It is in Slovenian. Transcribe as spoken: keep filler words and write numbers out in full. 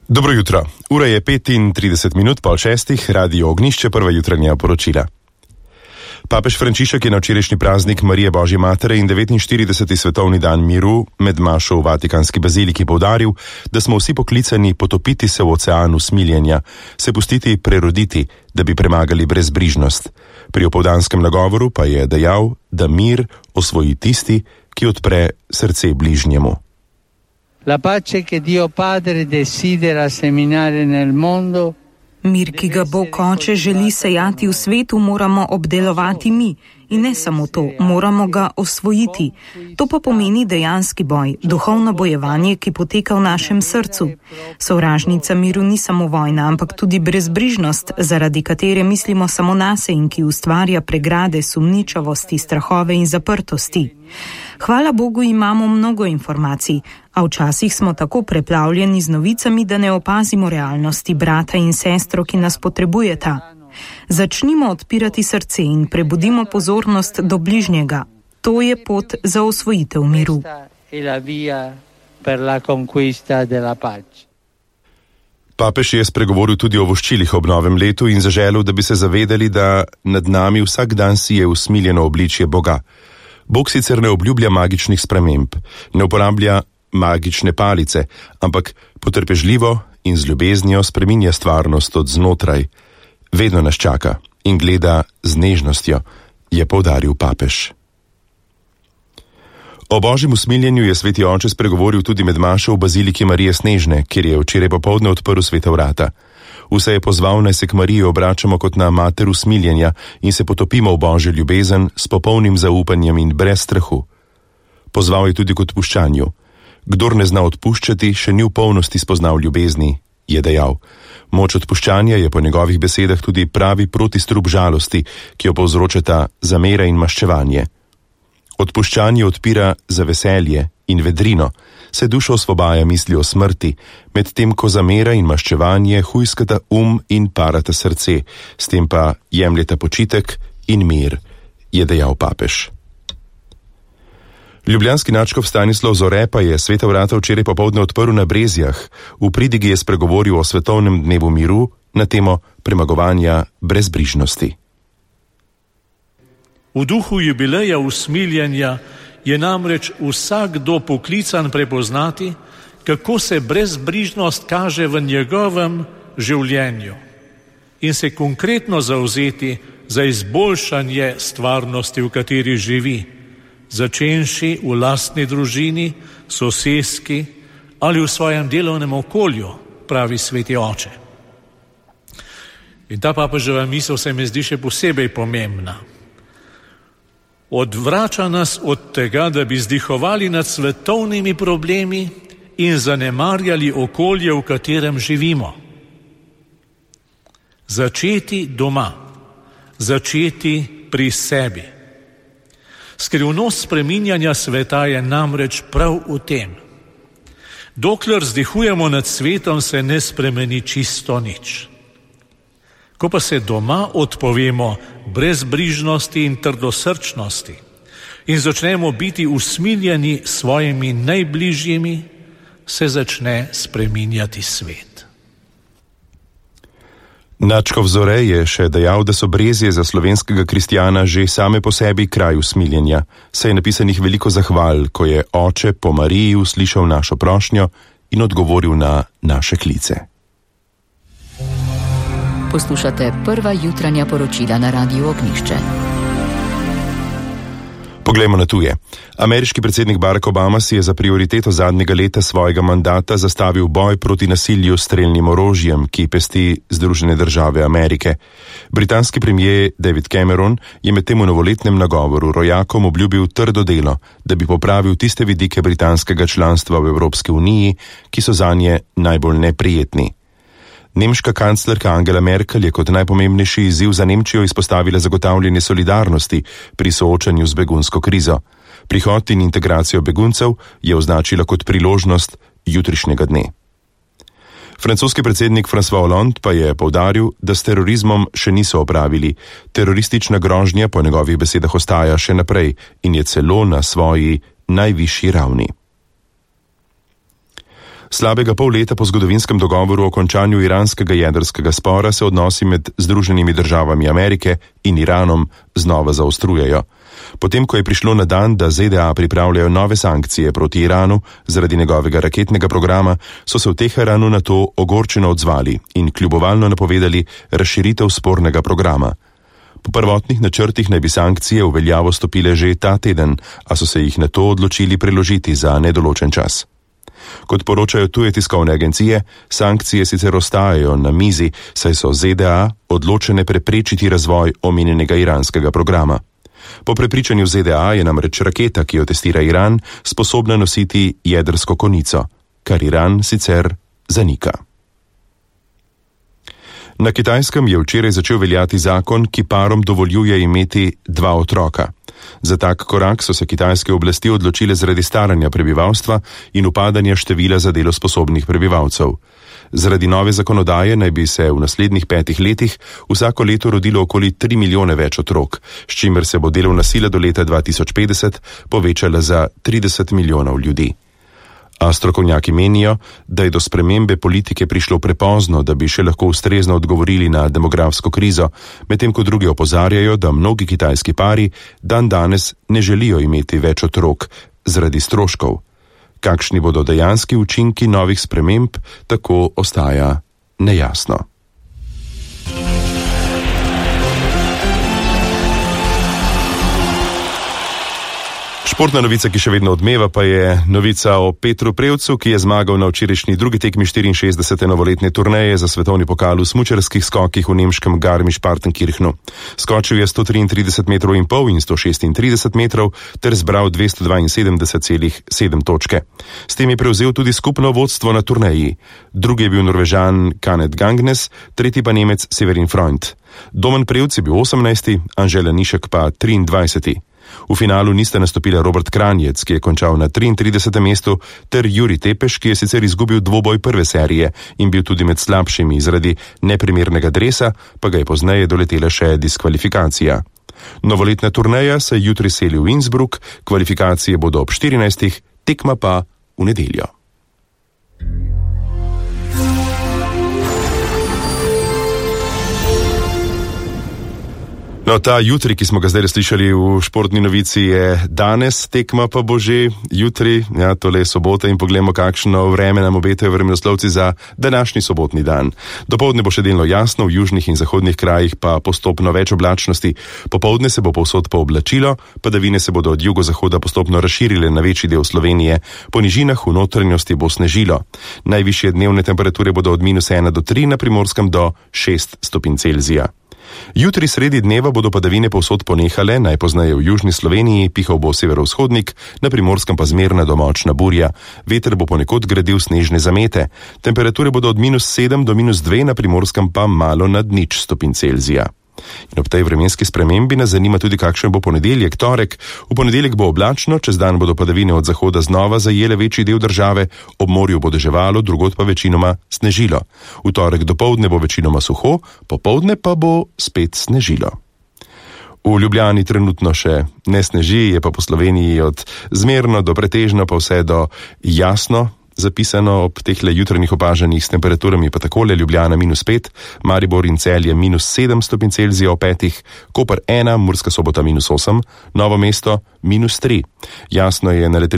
Dobro jutro. Ura je petintrideset minut pol šestih, Radio Ognjišče, prva jutranja poročila. Papež Frančišek je na včerajšnji praznik Marije Božje matere in devetinštirideseti svetovni dan miru med mašo v Vatikanski baziliki poudaril, da smo vsi poklicani potopiti se v oceanu smiljenja, se pustiti preroditi, da bi premagali brezbrižnost. Pri opoldanskem nagovoru pa je dejal, da mir osvoji tisti, ki odpre srce bližnjemu. La pace che Dio Padre desidera seminare nel mondo. Mir, ki ga Bog Oče želi sejati v svetu, moramo obdelovati mi. In ne samo to, moramo ga osvojiti. To pa pomeni dejanski boj, duhovno bojevanje, ki poteka v našem srcu. Sovražnica miru ni samo vojna, ampak tudi brezbrižnost, zaradi katere mislimo samo nase in ki ustvarja pregrade, sumničavosti, strahove in zaprtosti. Hvala Bogu imamo mnogo informacij, a včasih smo tako preplavljeni z novicami, da ne opazimo realnosti brata in sestro, ki nas potrebujeta. Začnimo odpirati srce in prebudimo pozornost do bližnjega. To je pot za osvojitev miru. Papež je spregovoril tudi o voščilih ob novem letu in zaželel, da bi se zavedali, da nad nami vsak dan sije usmiljeno obličje Boga. Bog sicer ne obljublja magičnih sprememb, ne uporablja magične palice, ampak potrpežljivo in z ljubeznijo spreminja stvarnost od znotraj. Vedno nas čaka in gleda z nežnostjo, je poudaril papež. O božjem usmiljenju je sveti oče spregovoril tudi med mašo v baziliki Marije Snežne, kjer je včeraj popoldne odprl sveta vrata. Vse je pozval, naj se k Mariji obračamo kot na mater usmiljenja in se potopimo v božjo ljubezen s popolnim zaupanjem in brez strahu. Pozval je tudi k odpuščanju. Kdor ne zna odpuščati, še ni v polnosti spoznal ljubezni, je dejal. Moč odpuščanja je po njegovih besedah tudi pravi protistrup žalosti, ki jo povzročata zamera in maščevanje. Odpuščanje odpira za veselje in vedrino, se dušo osvobaja misli o smrti, medtem ko zamera in maščevanje hujskata um in parata srce, s tem pa jemljeta počitek in mir, je dejal papež. Ljubljanski nadškof Stanislav Zore pa je sveta vrata včeraj popoldne odprl na Brezjah. V pridigi je spregovoril o svetovnem dnevu miru na temo premagovanja brezbrižnosti. V duhu jubileja usmiljenja je namreč vsakdo poklican prepoznati, kako se brezbrižnost kaže v njegovem življenju in se konkretno zavzeti za izboljšanje stvarnosti, v kateri živi, začenši v lastni družini, soseski ali v svojem delovnem okolju, pravi sveti oče. In ta papeževa misel se mi zdi še posebej pomembna. Odvrača nas od tega, da bi vzdihovali nad svetovnimi problemi in zanemarjali okolje, v katerem živimo. Začeti doma, začeti pri sebi. Skrivnost spreminjanja sveta je namreč prav v tem. Dokler vzdihujemo nad svetom, se ne spremeni čisto nič. Ko pa se doma odpovemo brezbrižnosti in trdosrčnosti in začnemo biti usmiljeni s svojimi najbližjimi, se začne spreminjati svet. Nadškof Zore je še dejal, da so Brezje za slovenskega kristjana že same po sebi kraj usmiljenja, saj je napisanih veliko zahval, ko je oče po Mariji uslišal našo prošnjo in odgovoril na naše klice. Poslušate prva jutranja poročila na Radiu Ognjišče. Poglejmo na tuje. Ameriški predsednik Barack Obama si je za prioriteto zadnjega leta svojega mandata zastavil boj proti nasilju s strelnim orožjem, ki pesti Združene države Amerike. Britanski premier David Cameron je med tem v novoletnem nagovoru rojakom obljubil trdo delo, da bi popravil tiste vidike britanskega članstva v Evropski uniji, ki so zanje najbolj neprijetni. Nemška kanclerka Angela Merkel je kot najpomembnejši izziv za Nemčijo izpostavila zagotavljanje solidarnosti pri soočanju z begunsko krizo. Prihod in integracijo beguncev je označila kot priložnost jutrišnjega dne. Francoski predsednik François Hollande pa je poudaril, da s terorizmom še niso opravili. Teroristična grožnja po njegovih besedah ostaja še naprej in je celo na svoji najvišji ravni. Slabega pol leta po zgodovinskem dogovoru o končanju iranskega jedrskega spora se odnosi med Združenimi državami Amerike in Iranom znova zaostrujejo. Potem, ko je prišlo na dan, da Z D A pripravljajo nove sankcije proti Iranu zaradi njegovega raketnega programa, so se v Teheranu na to ogorčeno odzvali in kljubovalno napovedali razširitev spornega programa. Po prvotnih načrtih naj bi sankcije v veljavo stopile že ta teden, a so se jih na to odločili preložiti za nedoločen čas. Kot poročajo tuje tiskovne agencije, sankcije sicer ostajajo na mizi, saj so Z D A odločene preprečiti razvoj omenjenega iranskega programa. Po prepričanju Z D A je namreč raketa, ki jo testira Iran, sposobna nositi jedrsko konico, kar Iran sicer zanika. Na Kitajskem je včeraj začel veljati zakon, ki parom dovoljuje imeti dva otroka. Za tak korak so se kitajske oblasti odločile zaradi staranja prebivalstva in upadanja števila za delo sposobnih prebivalcev. Zaradi nove zakonodaje naj bi se v naslednjih petih letih vsako leto rodilo okoli tri milijone več otrok, s čimer se bo delovna sila do leta dva tisoč petdeset povečala za trideset milijonov ljudi. A strokovnjaki menijo, da je do spremembe politike prišlo prepozno, da bi še lahko ustrezno odgovorili na demografsko krizo, medtem ko drugi opozarjajo, da mnogi kitajski pari dan danes ne želijo imeti več otrok zaradi stroškov. Kakšni bodo dejanski učinki novih sprememb, tako ostaja nejasno. Športna novica, ki še vedno odmeva, pa je novica o Petru Prevcu, ki je zmagal na včerajšnji drugi tekmi štiriinšestdesete novoletne turneje za svetovni pokal v smučarskih skokih v nemškem Garmisch-Partenkirchnu. Skočil je sto triintrideset metrov in pol in sto šestintrideset metrov ter zbral dvesto dvainsedemdeset celih sedem točke. S tem je prevzel tudi skupno vodstvo na turneji. Drugi je bil Norvežan Kenneth Gangnes, tretji pa Nemec Severin Freund. Domen Prevc je bil osemnajsti, Anžela Nišek pa triindvajseti. V finalu nista nastopila Robert Kranjec, ki je končal na triintridesetem mestu, ter Juri Tepeš, ki je sicer izgubil dvoboj prve serije in bil tudi med slabšimi zaradi neprimernega dresa, pa ga je pozneje doletela še diskvalifikacija. Novoletna turneja se jutri seli v Innsbruck, kvalifikacije bodo ob štirinajstih, tekma pa v nedeljo. No, ta jutri, ki smo ga zdaj slišali v športni novici, je danes, tekma pa bo že jutri, ja, tole je sobota in poglejmo, kakšno vreme nam obetajo vremenoslovci za današnji sobotni dan. Dopoldne bo še delno jasno, v južnih in zahodnih krajih pa postopno več oblačnosti. Popoldne se bo povsod pooblačilo, padavine se bodo od jugozahoda postopno razširile na večji del Slovenije. Po nižinah v notranjosti bo snežilo. Najvišje dnevne temperature bodo od minus ena do tri, na Primorskem do šest stopinj Celzija. Jutri sredi dneva bodo padavine povsod ponehale, najpozneje v južni Sloveniji, pihal bo severovzhodnik, na Primorskem pa zmerna do močna burja. Veter bo ponekod gradil snežne zamete. Temperature bodo od minus sedem do minus dve, na Primorskem pa malo nad nič stopinj Celzija. In ob tej vremenski spremembi nas zanima tudi, kakšen bo ponedeljek, torek. V ponedeljek bo oblačno, čez dan bodo padavine od zahoda znova zajele večji del države, ob morju bo deževalo, drugod pa večinoma snežilo. V torek dopoldne bo večinoma suho, popoldne pa bo spet snežilo. V Ljubljani trenutno še ne sneži, je pa po Sloveniji od zmerno do pretežno pa vse do jasno. Zapisano ob tehle jutranjih opažanjih s temperaturami pa takole: Ljubljana minus pet, Maribor in Celje minus sedem stopinj Celzija ob petih, Koper ena, Murska Sobota minus osem, Novo mesto minus tri. Jasno je na letališču